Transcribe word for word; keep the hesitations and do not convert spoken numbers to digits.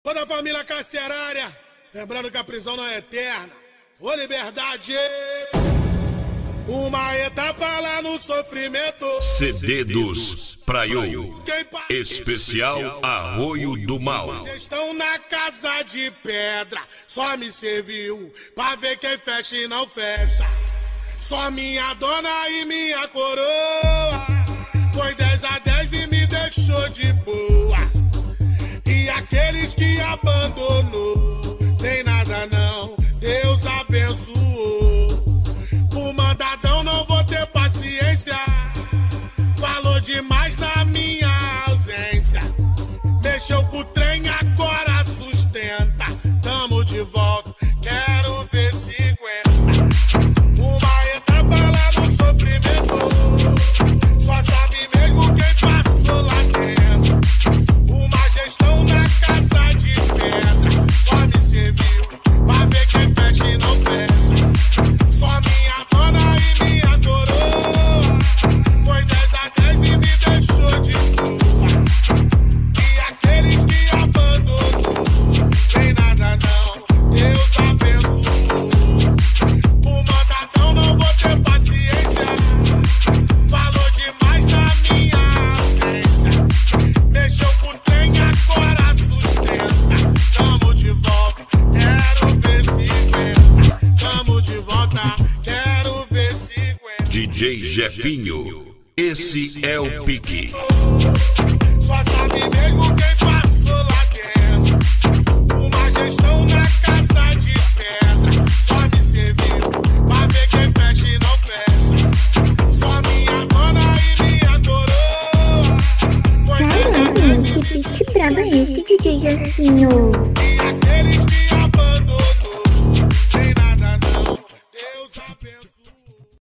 Toda a família carcerária, lembrando que a prisão não é eterna. Ô liberdade! Uma etapa lá no sofrimento. C D dos Praiô, especial Arroio do Mal. Gestão na casa de pedra, só me serviu pra ver quem fecha e não fecha. Só minha dona e minha coroa, foi dez a dez e me deixou de boa. E aqueles que abandonou, tem nada não, Deus abençoou. O mandadão não vou ter paciência, falou demais na minha ausência. Mexeu com o trem, agora sustenta. Tamo de volta, quero ver se aguenta. Uma etapa lá no sofrimento, só sabe mesmo quem passou lá dentro. Uma gestão na casa de pedra, só me serviu pra ver quem fecha e não fecha. Só minha dona e minha coroa, foi dez a dez e me deixou de boa. E aqueles que abandonou, tem nada não, Deus abençoou. O mandadão não vou ter paciência, falou demais na minha ausência. Mexeu com o trem, agora sustenta. Tamo de volta, quero ver se aguenta. Tamo de volta, quero ver se aguenta. D J Jefinho, esse é o pique. Só sabe mesmo quem passou lá dentro. Uma gestão na casa de pedra, só me serviu pra ver quem fecha e não fecha. Só minha dona e minha coroa, foi dez a dez e Caramba, que beat brabo é esse, D J Jefinho? me